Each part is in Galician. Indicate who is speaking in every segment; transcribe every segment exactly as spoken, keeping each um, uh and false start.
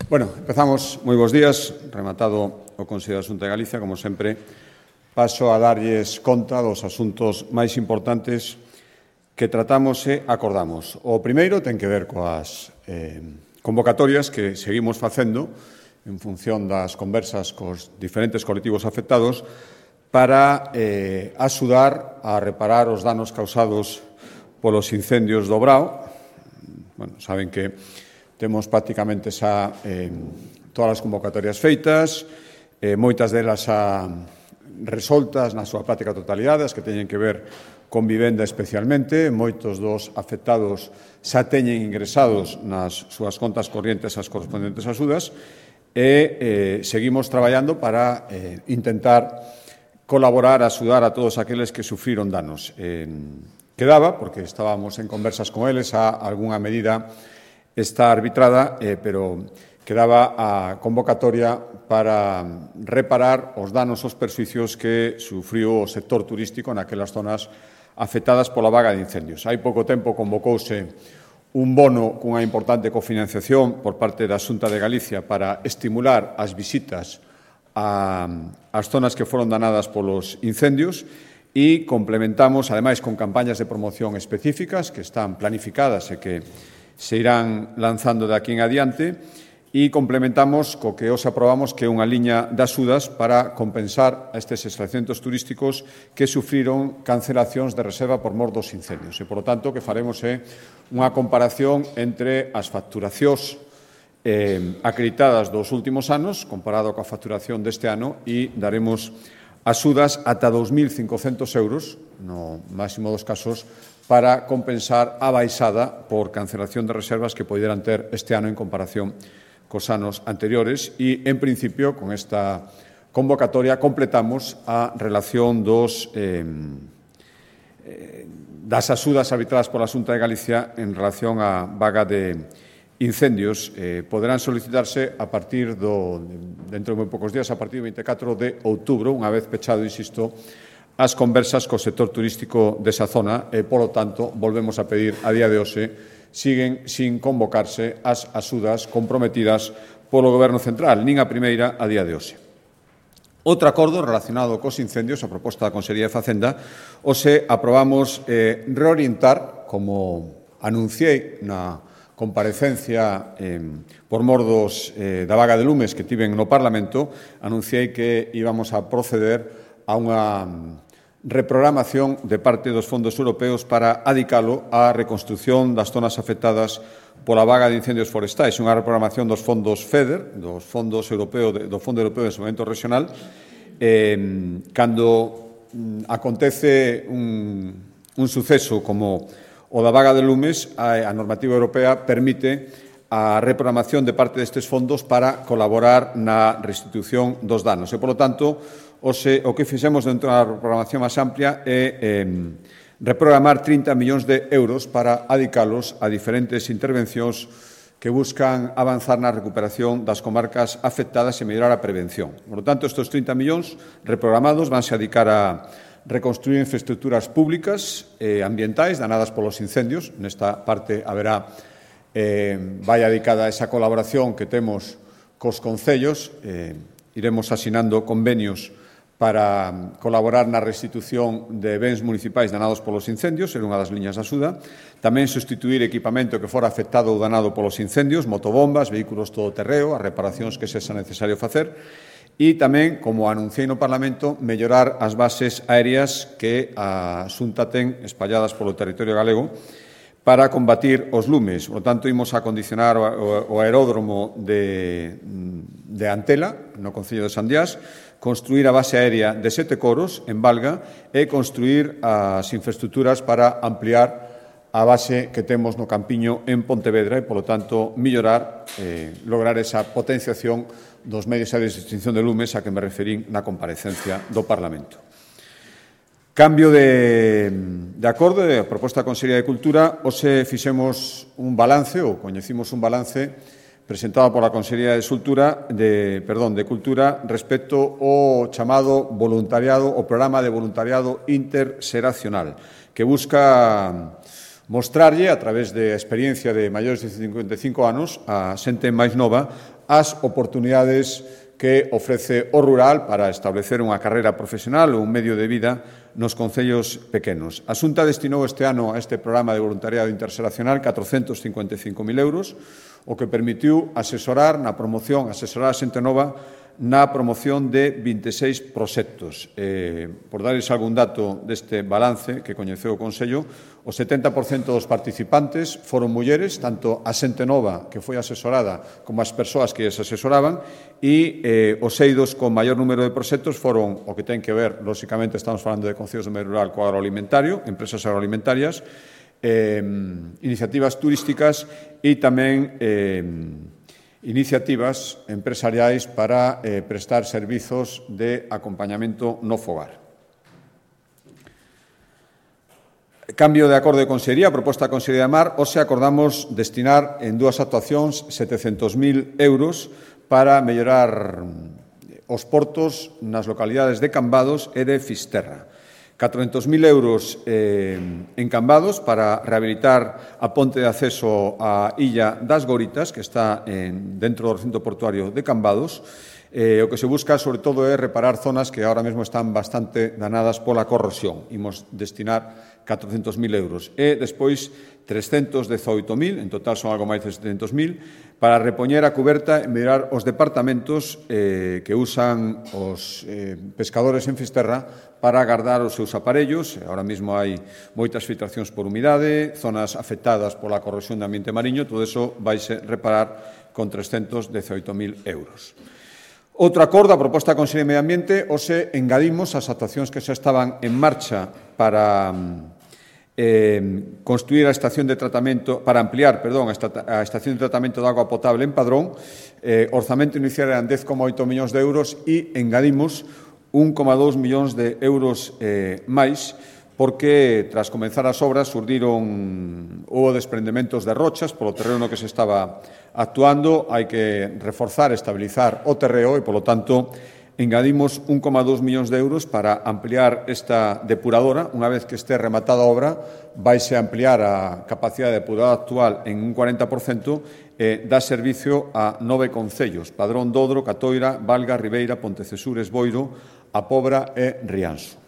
Speaker 1: Bueno, empezamos. Moi bons días. Rematado o Consello da Xunta de Galicia, como sempre, paso a darlles conta dos asuntos máis importantes que tratamos e acordamos. O primeiro ten que ver coas eh, convocatorias que seguimos facendo en función das conversas cos diferentes colectivos afectados para eh, axudar a reparar os danos causados polos incendios do Brao. Bueno, saben que temos prácticamente xa eh, todas as convocatorias feitas, eh, moitas delas xa resoltas na súa práctica totalidade, as que teñen que ver con vivenda especialmente. Moitos dos afectados xa teñen ingresados nas súas contas corrientes as correspondentes axudas e eh, seguimos traballando para eh, intentar colaborar, axudar a todos aqueles que sufriron danos. Eh, quedaba, porque estábamos en conversas con eles, a algunha medida está arbitrada, eh, pero quedaba a convocatoria para reparar os danos, os perxuicios que sufriu o sector turístico naquelas zonas afectadas pola vaga de incendios. Hai pouco tempo convocouse un bono cunha importante cofinanciación por parte da Xunta de Galicia para estimular as visitas a, as zonas que foron danadas polos incendios e complementamos, ademais, con campañas de promoción específicas que están planificadas e que se irán lanzando de aquí en adiante e complementamos co que os aprobamos, que é unha liña de axudas para compensar a estes estabelecementos turísticos que sufriron cancelacións de reserva por mor dos incendios. E, por lo tanto, que faremos é unha comparación entre as facturacións eh, acreditadas dos últimos anos comparado coa facturación deste ano e daremos axudas ata dos mil cincocentos euros, no máximo dos casos, para compensar a baixada por cancelación de reservas que poderan ter este ano en comparación cos anos anteriores e, en principio, con esta convocatoria completamos a relación dos, eh, eh, das axudas arbitradas pola Xunta de Galicia en relación á vaga de incendios. Eh, poderán solicitarse a partir do, dentro de moi poucos días, a partir do veinticuatro de outubro, unha vez pechado, insisto, as conversas co sector turístico desa zona e, polo tanto, volvemos a pedir a día de hoxe siguen sin convocarse as axudas comprometidas polo Goberno Central, nin a primeira a día de hoxe. Outro acordo relacionado cos incendios, a proposta da Consellería de Facenda, hoxe aprobamos eh, reorientar, como anunciei na comparecencia eh, por mor dos, eh, da vaga de lumes que tiven no Parlamento, anunciei que íbamos a proceder a unha reprogramación de parte dos fondos europeos para adicalo á reconstrucción das zonas afectadas pola vaga de incendios forestais. Unha reprogramación dos fondos FEDER, dos fondos europeo, do Fondo Europeo de Desenvolvemento Regional, eh, cando mm, acontece un, un suceso como o da vaga de lumes, a, a normativa europea permite a reprogramación de parte destes fondos para colaborar na restitución dos danos. E, polo tanto, Ose, o que fixemos dentro da programación máis amplia é eh, reprogramar trinta millóns de euros para adicalos a diferentes intervencións que buscan avanzar na recuperación das comarcas afectadas e mellorar a prevención. Por lo tanto, estes trinta millóns reprogramados vanse a dedicar a reconstruir infraestructuras públicas e ambientais danadas polos incendios. Nesta parte haberá eh, vai dedicada a esa colaboración que temos cos concellos. Eh, iremos asinando convenios para colaborar na restitución de bens municipais danados polos incendios, ser unha das liñas de axuda. Tamén sustituir equipamento que fora afectado ou danado polos incendios, motobombas, vehículos todoterreo, as reparacións que sexa necesario facer. E tamén, como anunciei no Parlamento, mellorar as bases aéreas que a Xunta ten espalladas polo territorio galego para combatir os lumes. Por tanto, imos a condicionar o aeródromo de, de Antela, no Concello de Sandiás, construir a base aérea de Sete Coros, en Valga, e construir as infraestructuras para ampliar a base que temos no Campiño en Pontevedra e, polo tanto, mellorar, eh, lograr esa potenciación dos medios aéreos de extinción de lumes a que me referín na comparecencia do Parlamento. Cambio de, de acordo de proposta da Consellería de Cultura, hoxe fixemos un balance, ou coñecimos un balance presentado pola Consellería de Cultura, de, perdón, de Cultura respecto ao chamado voluntariado, o programa de voluntariado interxeracional, que busca mostrarlle, a través de experiencia de maiores de cincuenta e cinco anos, a xente máis nova, as oportunidades que ofrece o rural para establecer unha carreira profesional ou un medio de vida nos concellos pequenos. A Xunta destinou este ano a este programa de voluntariado interxeracional catrocentos cincuenta e cinco mil euros, o que permitiu asesorar na promoción, asesorar a xente nova na promoción de vinte e seis proxectos. Eh, por darles algún dato deste balance que coñeceu o Consello, o setenta por cento dos participantes foron mulleres, tanto a xente nova que foi asesorada como as persoas que as asesoraban, e eh, os eidos con maior número de proxectos foron o que ten que ver, lóxicamente estamos falando de concellos do medio rural, co agroalimentario, empresas agroalimentarias, eh, iniciativas turísticas e tamén eh, iniciativas empresariais para eh, prestar servizos de acompañamento no fogar. Cambio de acordo de Consellería, proposta da Consellería de Mar, hoxe acordamos destinar en dúas actuacións setecentos mil euros para mellorar os portos nas localidades de Cambados e de Fisterra. catrocentos mil euros eh, en Cambados para rehabilitar a ponte de acceso á Illa das Goritas, que está en, dentro do recinto portuario de Cambados. Eh, o que se busca, sobre todo, é reparar zonas que ahora mesmo están bastante danadas pola corrosión. Imos destinar catrocentos mil euros. E, despois, trescentos dezoito mil, en total son algo máis de setecentos mil, para repoñer a cuberta e mellorar os departamentos eh, que usan os eh, pescadores en Fisterra para agardar os seus aparellos. Ahora mesmo hai moitas filtracións por humidade, zonas afectadas pola corrosión do ambiente mariño, todo iso vaise reparar con trescentos dezoito mil euros. Outro acordo, a proposta da Consellería de Medio Ambiente, hoxe engadimos as actuacións que xa estaban en marcha para eh, construir a estación de tratamento, para ampliar, perdón, a estación de tratamento de agua potable en Padrón. Eh, orzamento inicial eran dez coma oito millóns de euros e engadimos un coma dous millóns de euros eh, máis, porque tras comenzar as obras surdiron houbo desprendementos de rochas polo terreno que se estaba actuando. Hai que reforzar, estabilizar o terreo e, polo tanto, engadimos un coma dous millóns de euros para ampliar esta depuradora. Unha vez que este rematada a obra, vaise ampliar a capacidade de depuradora actual en un cuarenta por cento e dá servicio a nove concellos: Padrón, Dodro, Catoira, Valga, Ribeira, Pontecesures, Boiro, A Pobra e Rianxo.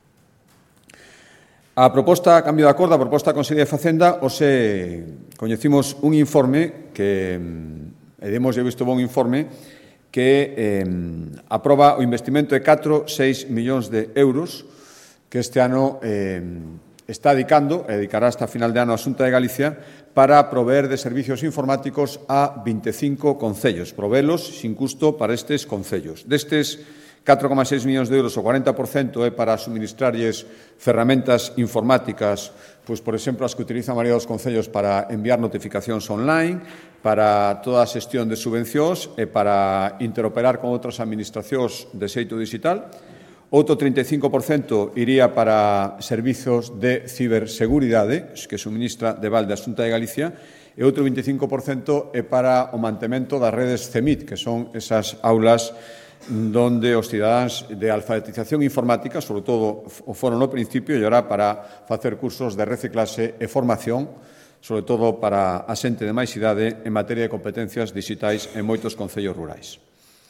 Speaker 1: A proposta, a cambio de acordo, a proposta da Consellería de Facenda, hoxe coñecimos un informe que, e demos visto bon informe, que eh, aproba o investimento de catro, seis millóns de euros que este ano eh, está dedicando, e dedicará hasta final de ano a Xunta de Galicia, para proveer de servicios informáticos a vinte e cinco concellos, provelos sin custo para estes concellos. Destes catro coma seis millóns de euros, o cuarenta por cento é para suministrarlles ferramentas informáticas, pois, por exemplo, as que utiliza a maioría dos concellos para enviar notificacións online, para toda a xestión de subvencións e para interoperar con outras administracións de xeito digital. Outro trinta e cinco por cento iría para servizos de ciberseguridade que suministra de balde a Xunta de Galicia, e outro vinte e cinco por cento é para o mantemento das redes C E M I T, que son esas aulas donde os cidadáns de alfabetización informática, sobre todo o foron no principio, e ora para facer cursos de reciclaxe e formación, sobre todo para a xente de máis idade en materia de competencias digitais en moitos concellos rurais.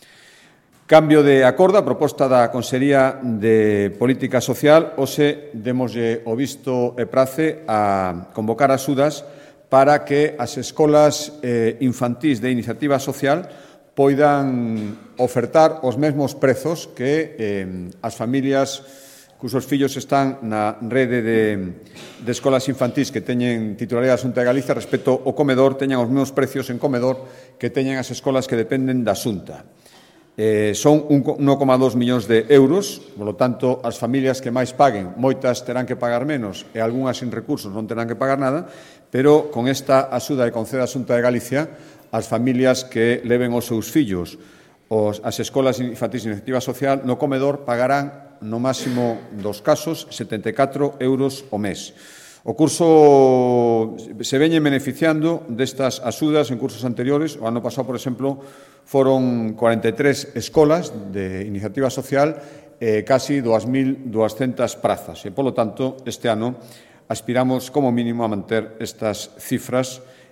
Speaker 1: Cambio de acordo, a proposta da Consellería de Política Social, hoxe demoslle o visto e prace a convocar axudas para que as escolas eh, infantís de iniciativa social poidan ofertar os mesmos prezos que eh, as familias cusos fillos están na rede de, de escolas infantís que teñen titularidade da Xunta de Galicia respecto ao comedor, teñan os mesmos precios en comedor que teñen as escolas que dependen da Xunta. Eh, son un coma dous millóns de euros, polo tanto, as familias que máis paguen, moitas terán que pagar menos e algunhas sin recursos non terán que pagar nada, pero con esta axuda que concede a Xunta de Galicia, as familias que leven os seus fillos os, as escolas infantís de iniciativa social no comedor pagarán, no máximo dos casos, setenta e catro euros ao mes. O curso se veñen beneficiando destas axudas en cursos anteriores. O ano pasado, por exemplo, foron cuarenta e tres escolas de iniciativa social e casi dúas mil duascentas prazas. E, polo tanto, este ano aspiramos como mínimo a manter estas cifras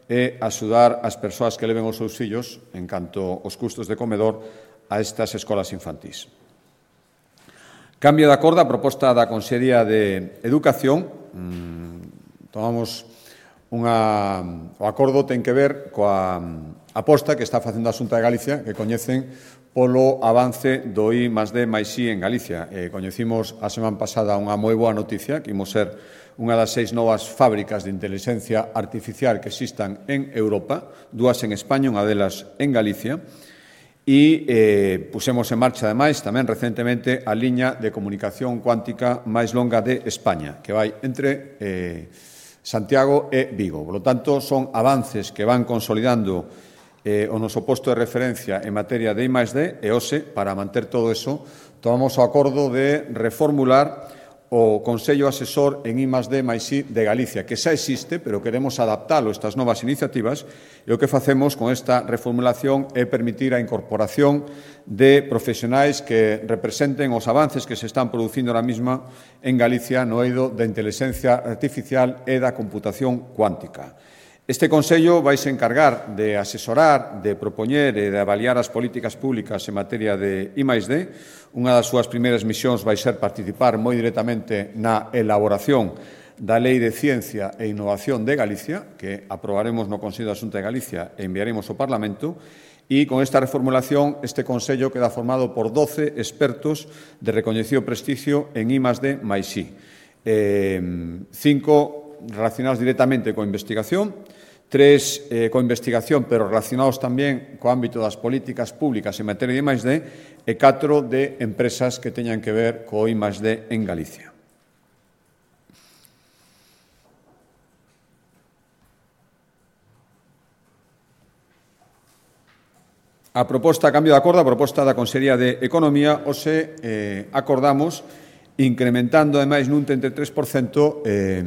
Speaker 1: e axudar as persoas que leven os seus fillos en canto aos custos de comedor a estas escolas infantís. Cambio de acordo a proposta da Consellería de Educación. Mm, tomamos unha, o acordo ten que ver coa aposta que está facendo a Xunta de Galicia, que coñecen polo avance do I máis D máis I en Galicia. Eh, coñecimos a semana pasada unha moi boa noticia, que imos ser unha das seis novas fábricas de inteligencia artificial que existan en Europa, dúas en España, unha delas en Galicia, e eh, pusemos en marcha, ademais, tamén recentemente, a liña de comunicación cuántica máis longa de España, que vai entre eh, Santiago e Vigo. Por lo tanto, son avances que van consolidando eh, o noso posto de referencia en materia de I máis D, e hoxe, para manter todo eso, tomamos o acordo de reformular o Consello Asesor en I máis D máis I de Galicia, que xa existe, pero queremos adaptalo a estas novas iniciativas, e o que facemos con esta reformulación é permitir a incorporación de profesionais que representen os avances que se están producindo ahora mesma en Galicia no eido da inteligencia artificial e da computación cuántica. Este Consello vai se encargar de asesorar, de propoñer e de avaliar as políticas públicas en materia de I máis D. Unha das súas primeiras misións vai ser participar moi directamente na elaboración da Lei de Ciencia e Innovación de Galicia, que aprobaremos no Consello da Xunta de Galicia e enviaremos ao Parlamento, e con esta reformulación este Consello queda formado por doce expertos de recoñecido prestigio en I máis D máis I. Eh, cinco relacionados directamente coa investigación, tres eh, coa investigación, pero relacionados tamén co ámbito das políticas públicas en materia de I máis D, e catro de empresas que teñan que ver co I máis D en Galicia. A proposta, a cambio de acordo, a proposta da Consellería de Economía, hoxe eh, acordamos incrementando, ademais, nun trinta e tres por cento eh,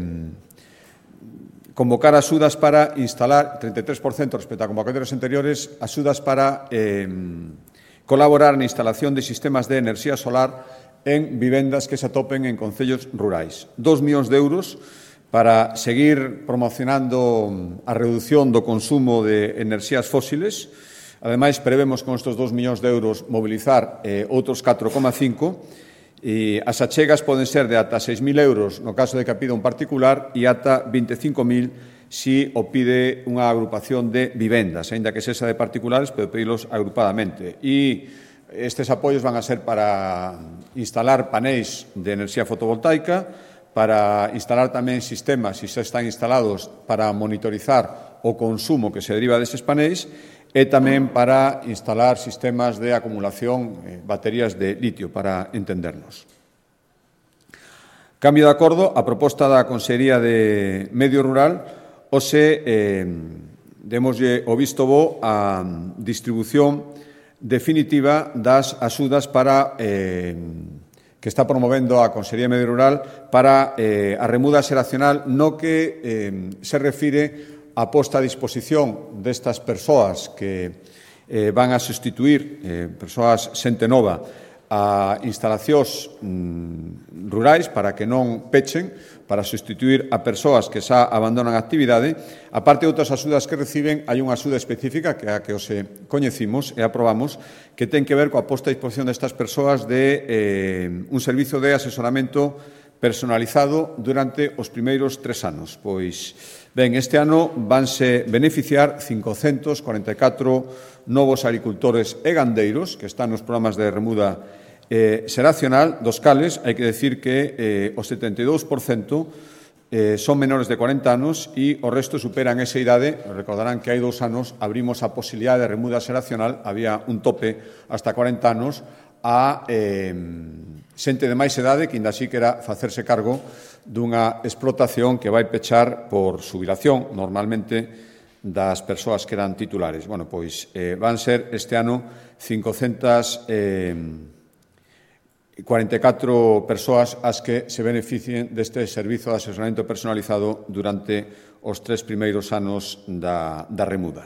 Speaker 1: convocar axudas para instalar, trinta e tres por cento respecto a convocatorias anteriores, axudas para eh, colaborar na instalación de sistemas de enerxía solar en vivendas que se atopen en concellos rurais. Dos millóns de euros para seguir promocionando a reducción do consumo de enerxías fósiles. Ademais, prevemos con estes dos millóns de euros mobilizar eh, outros catro coma cinco. E as achegas poden ser de ata seis mil euros no caso de que a pida un particular e ata vinte e cinco mil si o pide unha agrupación de vivendas, aínda que sexa de particulares, pero pedilos agrupadamente. E estes apoios van a ser para instalar paneis de enerxía fotovoltaica, para instalar tamén sistemas, se xa están instalados, para monitorizar o consumo que se deriva deses paneis, e tamén para instalar sistemas de acumulación, eh, baterías de litio, para entendernos. Cambio de acordo, a proposta da Consellería de Medio Rural, hoxe eh, demoslle o visto bo a distribución definitiva das axudas para eh, que está promovendo a Consellería de Medio Rural para eh, a remuda xeracional no que eh, se refire a posta a disposición destas persoas que eh, van a sustituir, eh, persoas xente nova, a instalacións mm, rurais para que non pechen, para sustituir a persoas que xa abandonan a actividade. A parte de outras axudas que reciben, hai unha axuda específica que a que hoxe coñecimos e aprobamos, que ten que ver coa posta a disposición destas persoas de eh, un servizo de asesoramento personalizado durante os primeiros tres anos. Pois, ben, este ano vanse beneficiar cincocentos cuarenta e catro novos agricultores e gandeiros que están nos programas de remuda eh, xeracional, dos cales hai que decir que eh, o setenta e dous por cento eh, son menores de cuarenta anos e o resto superan esa idade. Recordarán que hai dous anos abrimos a posibilidade de remuda xeracional, había un tope hasta cuarenta anos a eh, xente de máis idade que ainda así quera facerse cargo dunha explotación que vai pechar por xubilación, normalmente das persoas que eran titulares. Bueno, pois eh, van ser este ano cincocentas cuarenta e catro persoas as que se beneficien deste servizo de asesoramento personalizado durante os tres primeiros anos da, da remuda.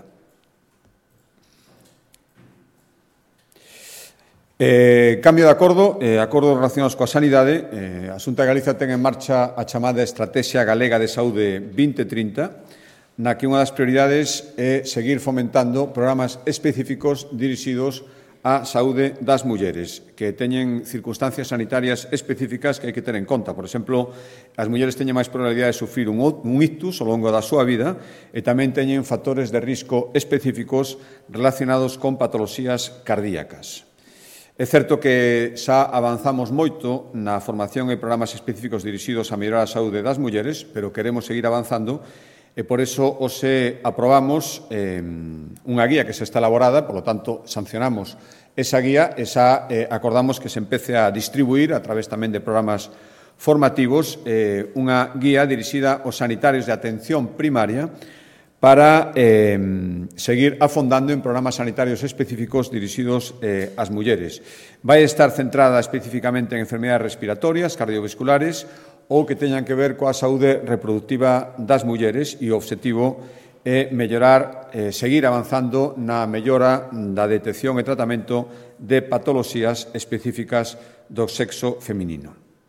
Speaker 1: Eh, cambio de acordo, eh, acordos relacionados coa sanidade. Eh, a Xunta de Galicia ten en marcha a chamada Estrategia Galega de Saúde vinte trinta. na que unha das prioridades é seguir fomentando programas específicos dirixidos á saúde das mulleres, que teñen circunstancias sanitarias específicas que hai que ter en conta. Por exemplo, as mulleres teñen máis probabilidade de sufrir un, un ictus ao longo da súa vida e tamén teñen factores de risco específicos relacionados con patoloxías cardíacas. É certo que xa avanzamos moito na formación e programas específicos dirixidos a mellorar a saúde das mulleres, pero queremos seguir avanzando e por iso hoxe aprobamos eh, unha guía que se está elaborada, por lo tanto, sancionamos esa guía e xa eh, acordamos que se empece a distribuir a través tamén de programas formativos eh, unha guía dirixida aos sanitarios de atención primaria para eh, seguir afondando en programas sanitarios específicos dirixidos eh, ás mulleres. Vai estar centrada especificamente en enfermedades respiratorias, cardiovasculares, ou que teñan que ver coa saúde reproductiva das mulleres e o obxectivo é mellorar, eh, seguir avanzando na mellora da detección e tratamento de patoloxías específicas do sexo feminino.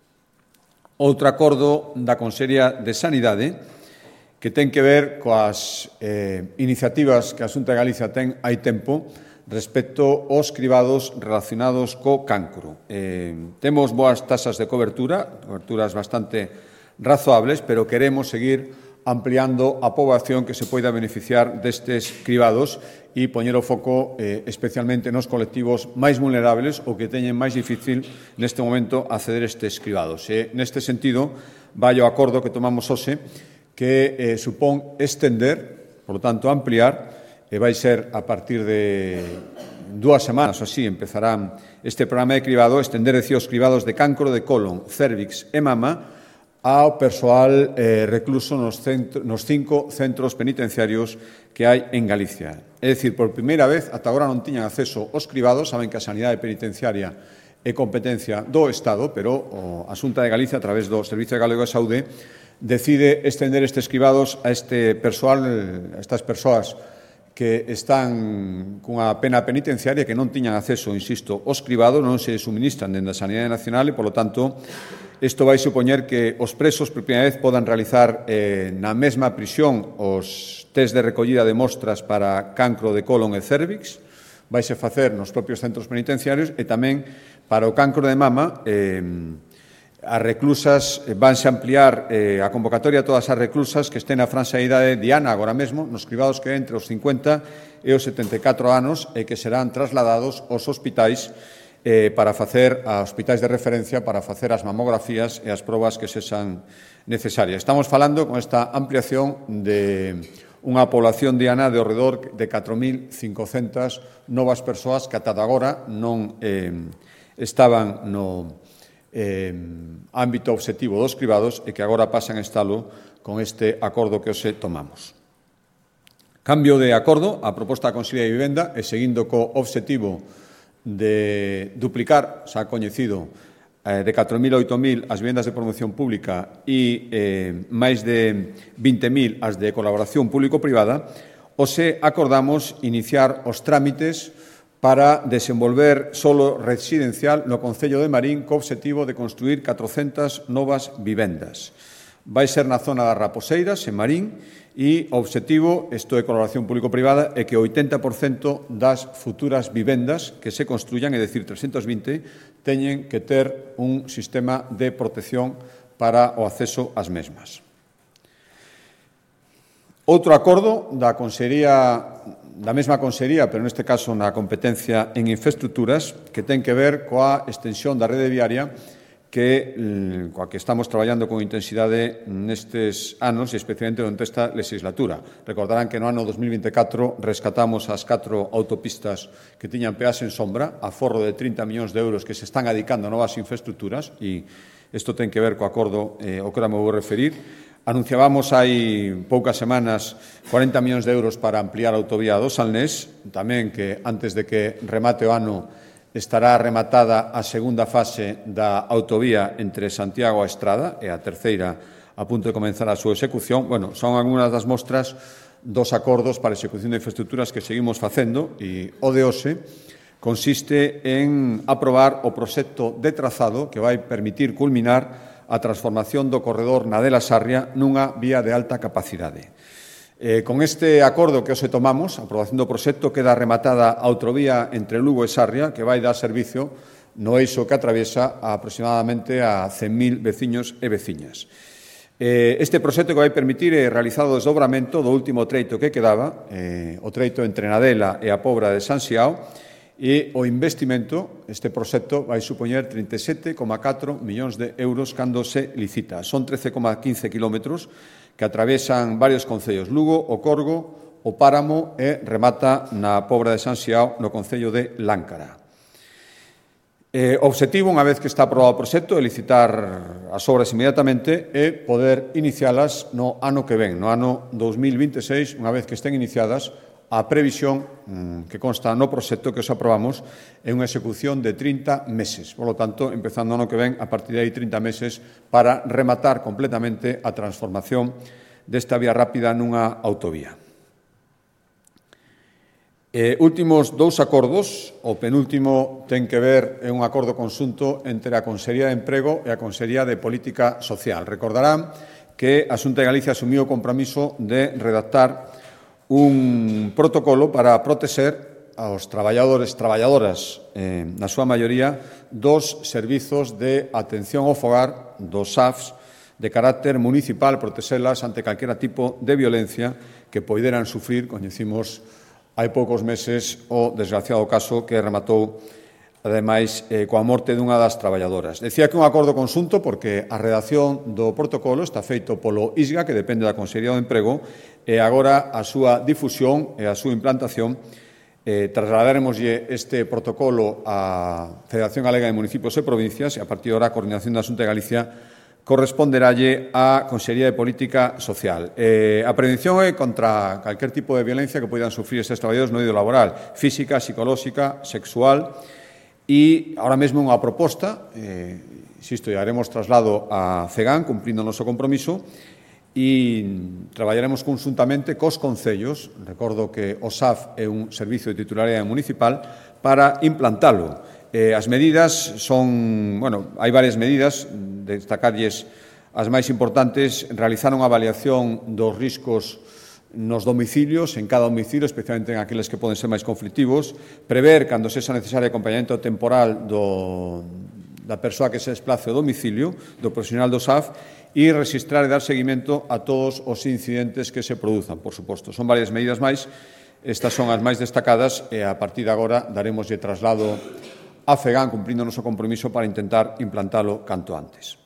Speaker 1: Outro acordo da Consellería de Sanidade que ten que ver coas eh, iniciativas que a Xunta de Galicia ten hai tempo respecto aos cribados relacionados co cancro. Eh, temos boas tasas de cobertura, coberturas bastante razoables, pero queremos seguir ampliando a poboación que se poida beneficiar destes cribados e poñer o foco eh, especialmente nos colectivos máis vulnerables ou que teñen máis difícil neste momento acceder a estes cribados. E, neste sentido, vai o acordo que tomamos hoxe que eh, supón estender, por lo tanto, ampliar, e vai ser a partir de dúas semanas ou así empezarán este programa de cribado, estender os cribados de cancro de colon, cérvix e mama ao persoal eh, recluso nos, centro, nos cinco centros penitenciarios que hai en Galicia. É dicir, por primeira vez, ata agora non tiñan acceso aos cribados, saben que a sanidade penitenciaria é competencia do Estado, pero a Xunta de Galicia, a través do Servicio Galego de Saúde, decide estender estes cribados a este persoal, a estas persoas que están cunha pena penitenciaria que non tiñan acceso, insisto, aos cribados, non se suministran dende a Sanidade Nacional e, polo tanto, isto vai supoñer que os presos por primeira vez podan realizar eh, na mesma prisión os test de recollida de mostras para cancro de colon e cérvix, vaise facer nos propios centros penitenciarios e tamén para o cancro de mama, eh, as reclusas vanse ampliar eh, a convocatoria a todas as reclusas que estén na franxa de idade diana agora mesmo, nos cribados que entre os cincuenta e os setenta e catro anos e que serán trasladados aos hospitais eh, para facer, a hospitais de referencia para facer as mamografías e as probas que sexan necesarias. Estamos falando con esta ampliación de unha población diana de ao redor de catro mil cincocentas novas persoas que ata agora non eh, estaban no Eh, ámbito obxectivo dos cribados e que agora pasan a estalo con este acordo que hoxe tomamos. Cambio de acordo, a proposta da Consellería de Vivenda e seguindo co obxectivo de duplicar, xa coñecido, eh, de catro mil a oito mil as vivendas de promoción pública e eh, máis de vinte mil as de colaboración público-privada, hoxe acordamos iniciar os trámites para desenvolver solo residencial no Concello de Marín co obxectivo de construir catrocentas novas vivendas. Vai ser na zona das Raposeiras, en Marín, e o obxectivo, isto de colaboración público-privada, é que o oitenta por cento das futuras vivendas que se construyan, é dicir, trescentas vinte, teñen que ter un sistema de protección para o acceso ás mesmas. Outro acordo da Consellería da mesma Consellería, pero neste caso na competencia en infraestructuras, que ten que ver coa extensión da rede viaria que, coa que estamos traballando con intensidade nestes anos e especialmente durante esta legislatura. Recordarán que no ano dos mil vinte e catro rescatamos as catro autopistas que tiñan peaxe en sombra, a forro de trinta millóns de euros que se están adicando a novas infraestructuras e isto ten que ver co acordo eh, ao que me vou referir. Anunciábamos hai poucas semanas cuarenta millóns de euros para ampliar a autovía do Salnés, tamén que antes de que remate o ano estará rematada a segunda fase da autovía entre Santiago e Estrada e a terceira a punto de comenzar a súa execución. Bueno, son algunhas das mostras dos acordos para a execución de infraestructuras que seguimos facendo e o de hoxe consiste en aprobar o proxecto de trazado que vai permitir culminar a transformación do corredor Nadela-Sarria nunha vía de alta capacidade. Eh, con este acordo que hoxe tomamos, a aprobación do proxecto, queda rematada a autovía entre Lugo e Sarria, que vai dar servicio no eixo que atraviesa aproximadamente a cen mil veciños e veciñas. Eh, este proxecto que vai permitir é realizar o desdobramento do último treito que quedaba, eh, o treito entre Nadela e a Pobra de San Xiao, e o investimento, este proxecto, vai supoñer trinta e sete coma catro millóns de euros cando se licita. Son trece coma quince kilómetros que atravesan varios concellos, Lugo, o Corgo, o Páramo e remata na Pobra de San Xiao, no concello de Láncara. Eh, o obxectivo, unha vez que está aprobado o proxecto, é licitar as obras inmediatamente e poder inicialas no ano que ven, no ano dos mil vinte e seis, unha vez que estén iniciadas, a previsión mmm, que consta no proxecto que os aprobamos é unha execución de trinta meses. Por lo tanto, empezando o ano que ven, a partir de aí trinta meses para rematar completamente a transformación desta vía rápida nunha autovía. Eh, últimos dous acordos, o penúltimo ten que ver, é un acordo conxunto entre a Consellería de Emprego e a Consellería de Política Social. Recordarán que a Xunta de Galicia asumiu o compromiso de redactar un protocolo para protexer aos traballadores e traballadoras, eh, na súa maioría, dos servizos de atención ao fogar, dos S A Fs, de carácter municipal, protexelas ante calquera tipo de violencia que poideran sufrir. Coñecimos hai poucos meses o desgraciado caso que rematou, ademais, eh, coa morte dunha das traballadoras. Decía que un acordo conxunto porque a redacción do protocolo está feito polo I S G A, que depende da Consellería do Emprego, e agora a súa difusión e a súa implantación eh, trasladaremoslle este protocolo á Federación Galega de Municipios e Provincias e a partir de agora a coordinación da Xunta de Galicia corresponderalle á Consellería de Política Social. Eh, a prevención é contra calquer tipo de violencia que poidan sufrir estes traballadores no eido laboral, física, psicolóxica, sexual, e ahora mesmo unha proposta, eh, insisto, ya haremos traslado a CEGAN, cumprindo o noso compromiso, e traballaremos conjuntamente cos concellos, recordo que o S A F é un servicio de titularidade municipal, para implantalo. Eh, as medidas son, bueno, hai varias medidas, destacarlles as máis importantes, realizar unha avaliación dos riscos nos domicilios, en cada domicilio, especialmente en aqueles que poden ser máis conflictivos, prever, cando sexa necesario, acompañamento temporal do, da persoa que se desplace ao domicilio, do profesional do S A F, e registrar e dar seguimento a todos os incidentes que se produzan, por suposto. Son varias medidas máis, estas son as máis destacadas, e a partir de agora daremoslle traslado a FEGAN, cumprindo o noso compromiso para intentar implantalo canto antes.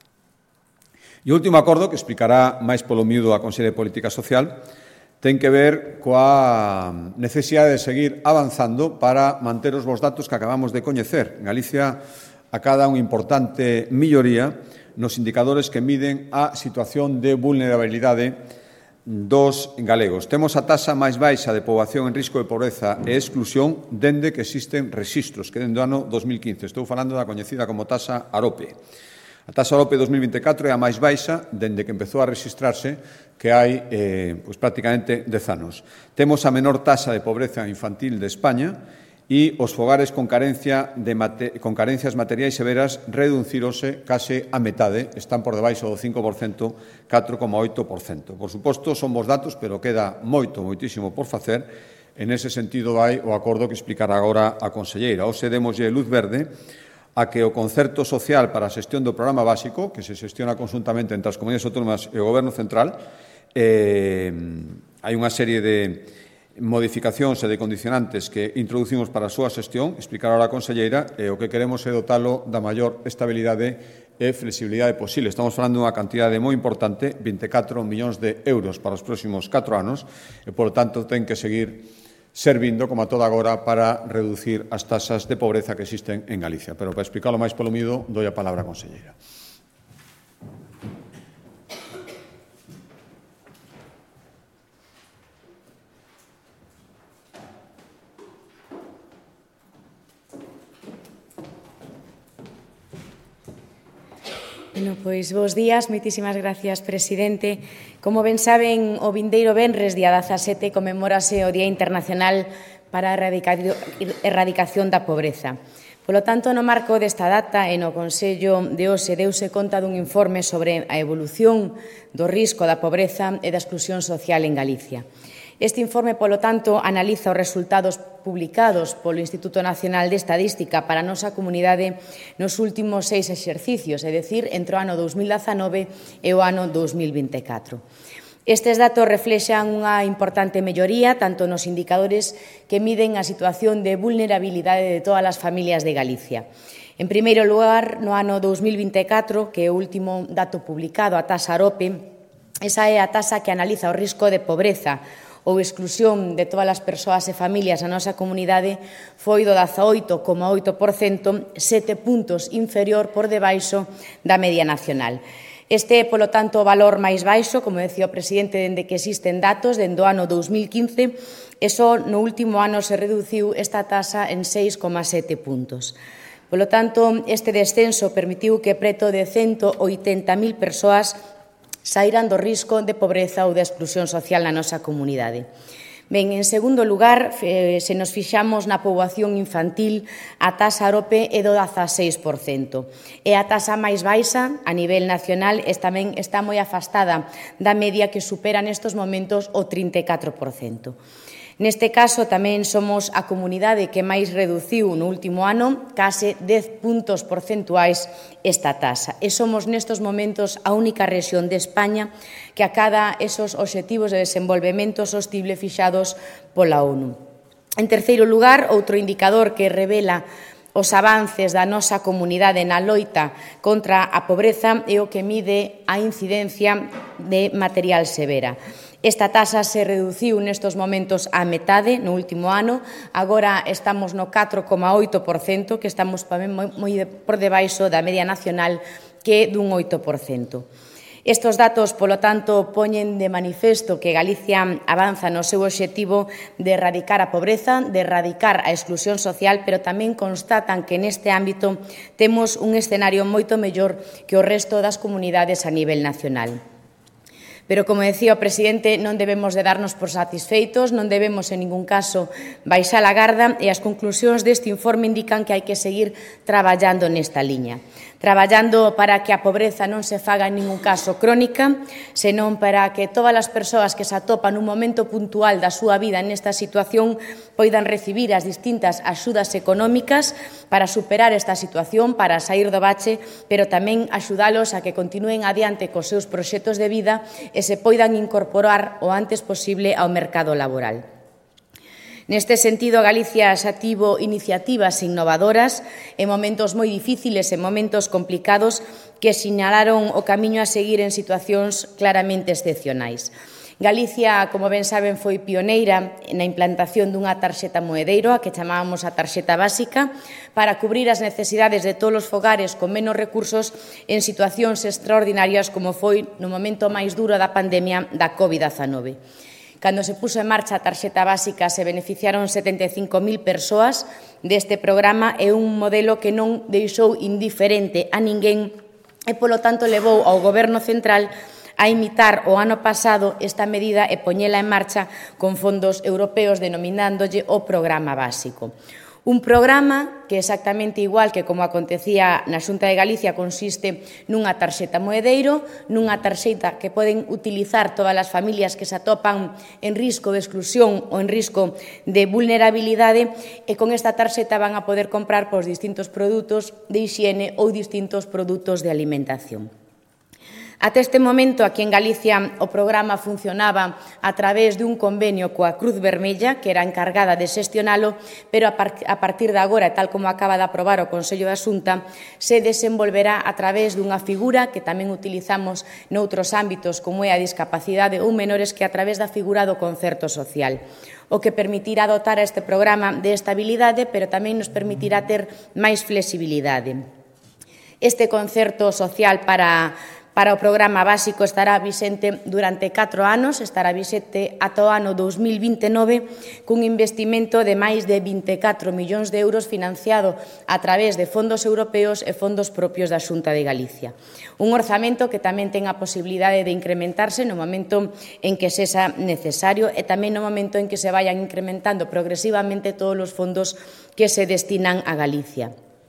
Speaker 1: E o último acordo, que explicará máis polo miúdo a Consellería de Política Social, ten que ver coa necesidade de seguir avanzando para manter os bons datos que acabamos de coñecer. En Galicia acada unha importante melloría nos indicadores que miden a situación de vulnerabilidade dos galegos. Temos a taxa máis baixa de poboación en risco de pobreza e exclusión dende que existen rexistros, que dende o ano dos mil quince. Estou falando da coñecida como taxa AROPE. A taxa AROPE dos mil vinte e catro é a máis baixa dende que empezou a rexistrarse, que hai eh, pues, prácticamente dez anos. Temos a menor taxa de pobreza infantil de España e os fogares con, carencia de mate, con carencias materiais severas reducirose case a metade, están por debaixo do cinco por cento, catro coma oito por cento. Por suposto, son bons datos, pero queda moito, moitísimo por facer. En ese sentido, hai o acordo que explicará agora a conselleira. Hoxe demoslle luz verde a que o concerto social para a xestión do programa básico, que se xestiona conjuntamente entre as comunidades autónomas e o Goberno central, eh, hai unha serie de modificacións e de condicionantes que introducimos para a súa xestión, explicar ahora a conselleira, e o que queremos é dotalo da maior estabilidade e flexibilidade posible. Estamos falando dunha cantidade moi importante, vinte e catro millóns de euros para os próximos catro anos, e, por tanto, ten que seguir servindo, como a toda agora, para reducir as taxas de pobreza que existen en Galicia. Pero, para explicarlo máis polo miúdo, doi a palabra a conselleira.
Speaker 2: Bueno, pois, bos días, moitísimas gracias, presidente. Como ben saben, o vindeiro venres, día dezasete, conmemórase o Día Internacional para a Erradicación da Pobreza. Polo tanto, no marco desta data e no Consello de hoxe deuse conta dun informe sobre a evolución do risco da pobreza e da exclusión social en Galicia. Este informe, polo tanto, analiza os resultados publicados polo Instituto Nacional de Estadística para a nosa comunidade nos últimos seis exercicios, é dicir, entre o ano dous mil dezanove e o ano dous mil vinte e catro. Estes datos reflexan unha importante melloría tanto nos indicadores que miden a situación de vulnerabilidade de todas as familias de Galicia. En primeiro lugar, no ano dous mil vinte e catro, que é o último dato publicado, a taxa AROPE, esa é a taxa que analiza o risco de pobreza ou exclusión de todas as persoas e familias na nosa comunidade, foi do dezaoito coma oito por cento, sete puntos inferior por debaixo da media nacional. Este é, polo tanto, o valor máis baixo, como decía o presidente, dende que existen datos, dende o ano dous mil quince, e só no último ano se reduciu esta taxa en seis coma sete puntos. Polo tanto, este descenso permitiu que preto de cento oitenta mil persoas sairan do risco de pobreza ou de exclusión social na nosa comunidade. Ben, en segundo lugar, se nos fixamos na poboación infantil, a taxa AROPE é do dezaseis por cento. É a taxa máis baixa a nivel nacional e tamén está moi afastada da media que supera nestes momentos o trinta e catro por cento. Neste caso, tamén somos a comunidade que máis reduciu no último ano, case dez puntos porcentuais esta taxa. E somos nestes momentos a única rexión de España que acada esos obxectivos de desenvolvemento sostible fixados pola ONU. En terceiro lugar, outro indicador que revela os avances da nosa comunidade na loita contra a pobreza é o que mide a incidencia de material severa. Esta taxa se reduciu nestes momentos á metade no último ano, agora estamos no catro coma oito por cento, que estamos moi por debaixo da media nacional, que é dun oito por cento. Estes datos, polo tanto, poñen de manifesto que Galicia avanza no seu obxectivo de erradicar a pobreza, de erradicar a exclusión social, pero tamén constatan que neste ámbito temos un escenario moito mellor que o resto das comunidades a nivel nacional. Pero, como decía o presidente, non debemos de darnos por satisfeitos, non debemos, en ningún caso, baixar a garda e as conclusións deste informe indican que hai que seguir traballando nesta liña. Traballando para que a pobreza non se faga en ningún caso crónica, senón para que todas as persoas que se atopan nun momento puntual da súa vida nesta situación poidan recibir as distintas axudas económicas para superar esta situación, para sair do bache, pero tamén axudalos a que continúen adiante cos seus proxectos de vida e se poidan incorporar o antes posible ao mercado laboral. Neste sentido, Galicia xa tivo iniciativas innovadoras en momentos moi difíciles, en momentos complicados, que sinalaron o camiño a seguir en situacións claramente excepcionais. Galicia, como ben saben, foi pioneira na implantación dunha tarxeta moedeiro, a que chamábamos a tarxeta básica, para cubrir as necesidades de todos os fogares con menos recursos en situacións extraordinarias como foi no momento máis duro da pandemia da covid dezenove. Cando se puso en marcha a tarxeta básica se beneficiaron setenta e cinco mil persoas deste programa e un modelo que non deixou indiferente a ninguén e, polo tanto, levou ao Goberno central a imitar o ano pasado esta medida e poñela en marcha con fondos europeos denominándolle o programa básico. Un programa que exactamente igual que como acontecía na Xunta de Galicia consiste nunha tarxeta moedeiro, nunha tarxeta que poden utilizar todas as familias que se atopan en risco de exclusión ou en risco de vulnerabilidade e con esta tarxeta van a poder comprar pois distintos produtos de hixiene ou distintos produtos de alimentación. Ata este momento, aquí en Galicia, o programa funcionaba a través dun convenio coa Cruz Vermella, que era encargada de xestionalo, pero a partir de agora, tal como acaba de aprobar o Consello da Xunta, se desenvolverá a través dunha figura que tamén utilizamos noutros ámbitos, como é a discapacidade ou menores, que a través da figura do concerto social, o que permitirá dotar a este programa de estabilidade, pero tamén nos permitirá ter máis flexibilidade. Este concerto social para Para o programa básico estará vixente durante catro anos, estará vixente ata o ano dous mil vinte e nove, cun investimento de máis de vinte e catro millóns de euros financiado a través de fondos europeos e fondos propios da Xunta de Galicia. Un orzamento que tamén ten a posibilidade de incrementarse no momento en que sexa necesario e tamén no momento en que se vayan incrementando progresivamente todos os fondos que se destinan a Galicia.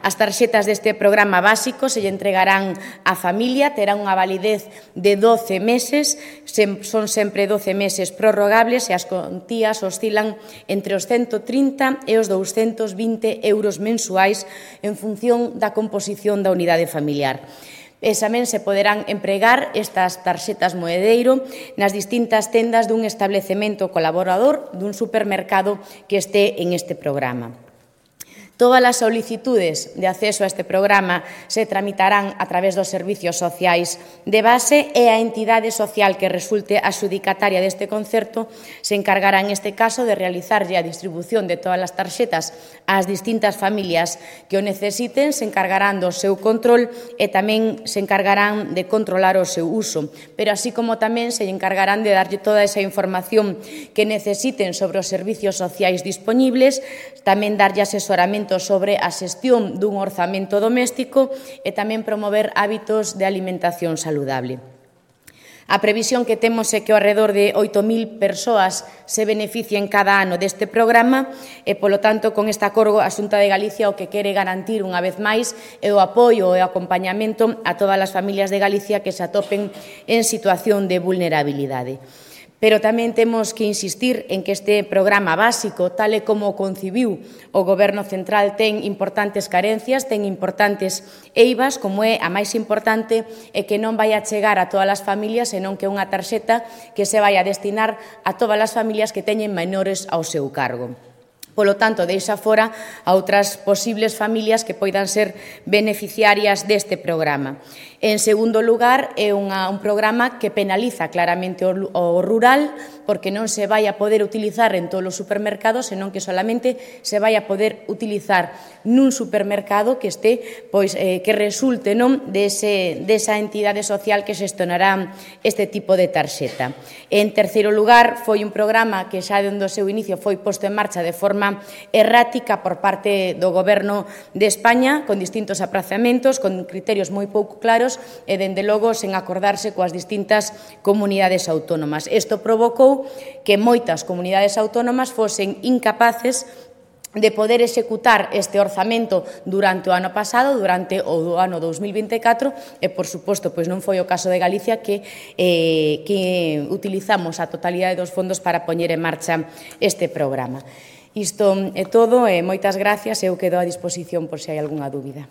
Speaker 2: As tarxetas deste programa básico se lle entregarán á familia, terán unha validez de doce meses, son sempre doce meses prorrogables e as contías oscilan entre os ciento trinta e os douscentos vinte euros mensuais en función da composición da unidade familiar. E tamén se poderán empregar estas tarxetas moedeiro nas distintas tendas dun establecemento colaborador dun supermercado que este en este programa. Todas as solicitudes de acceso a este programa se tramitarán a través dos servicios sociais de base e a entidade social que resulte adxudicataria deste concerto se encargará en este caso de realizarlle a distribución de todas as tarxetas ás distintas familias que o necesiten, se encargarán do seu control e tamén se encargarán de controlar o seu uso, pero así como tamén se encargarán de darlle toda esa información que necesiten sobre os servicios sociais disponibles, tamén darlle asesoramento sobre a xestión dun orzamento doméstico e tamén promover hábitos de alimentación saludable. A previsión que temos é que ao redor de oito mil persoas se beneficien cada ano deste programa e, polo tanto, con este acordo a Xunta de Galicia o que quere garantir unha vez máis é o apoio e o acompañamento a todas as familias de Galicia que se atopen en situación de vulnerabilidade. Pero tamén temos que insistir en que este programa básico, tal e como o concibiu o Goberno central, ten importantes carencias, ten importantes eivas, como é a máis importante, é que non vai a chegar a todas as familias, senón que é unha tarxeta que se vai a destinar a todas as familias que teñen menores ao seu cargo. Polo tanto, deixa fora a outras posibles familias que poidan ser beneficiarias deste programa. En segundo lugar, é unha, un programa que penaliza claramente o, o rural, porque non se vai a poder utilizar en todos os supermercados, senón que solamente se vai a poder utilizar nun supermercado que este, pois, eh, que resulte non dese, desa entidade social que xestionará este tipo de tarxeta. En terceiro lugar, foi un programa que xa dende o seu inicio foi posto en marcha de forma errática por parte do Goberno de España, con distintos aprazamentos, con criterios moi pouco claros e, dende logo, sen acordarse coas distintas comunidades autónomas. Isto provocou que moitas comunidades autónomas fosen incapaces de poder executar este orzamento durante o ano pasado, durante o ano dous mil vinte e catro, e, por suposto, pois non foi o caso de Galicia que, eh, que utilizamos a totalidade dos fondos para poñer en marcha este programa. Isto é todo, e moitas gracias, eu quedo a disposición por se hai algunha dúbida.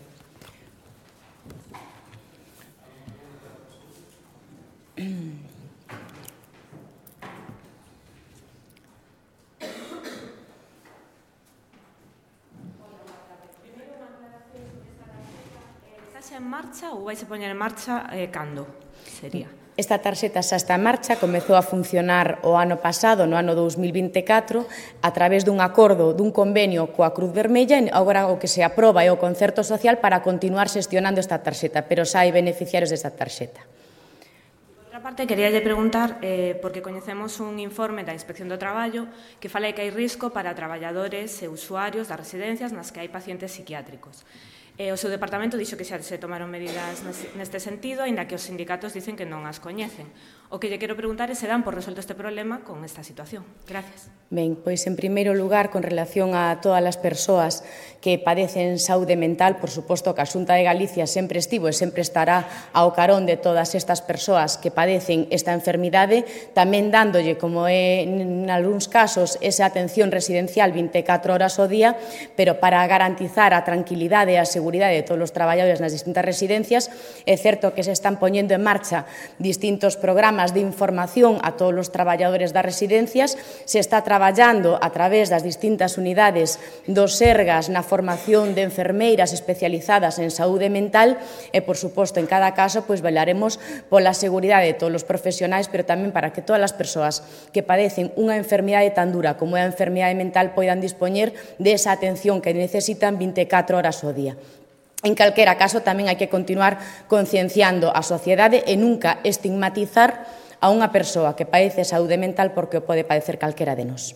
Speaker 3: Estás en marcha ou vais a poñer en marcha eh, cando sería?
Speaker 2: Esta tarxeta xa está en marcha, comezou a funcionar o ano pasado, no ano dous mil vinte e catro, a través dun acordo, dun convenio coa Cruz Vermella, e agora o que se aproba é o concerto social para continuar xestionando esta tarxeta, pero xa hai beneficiarios desta tarxeta.
Speaker 3: Por outra parte, queríalle preguntar, eh, porque coñecemos un informe da Inspección do Traballo que fala que hai risco para traballadores e usuarios das residencias nas que hai pacientes psiquiátricos. E o seu departamento dixo que xa se tomaron medidas neste sentido, aínda que os sindicatos dicen que non as coñecen. O que lle quero preguntar é se dan por resolto este problema con esta situación. Gracias.
Speaker 2: Ben, pois, en primeiro lugar, con relación a todas as persoas que padecen saúde mental, por suposto que a Xunta de Galicia sempre estivo e sempre estará ao carón de todas estas persoas que padecen esta enfermidade, tamén dándolle, como é en algúns casos, esa atención residencial vinte e catro horas ao día, pero para garantizar a tranquilidade e a seguridade de todos os traballadores nas distintas residencias, é certo que se están poñendo en marcha distintos programas de información a todos os traballadores das residencias, se está traballando a través das distintas unidades dos Sergas na formación de enfermeiras especializadas en saúde mental e, por suposto, en cada caso, pois velaremos pola seguridade de todos os profesionais, pero tamén para que todas as persoas que padecen unha enfermidade tan dura como é a enfermidade mental poidan dispoñer desa atención que necesitan vinte e catro horas ao día. En calquera caso, tamén hai que continuar concienciando a sociedade e nunca estigmatizar a unha persoa que padece saúde mental porque o pode padecer calquera de nós.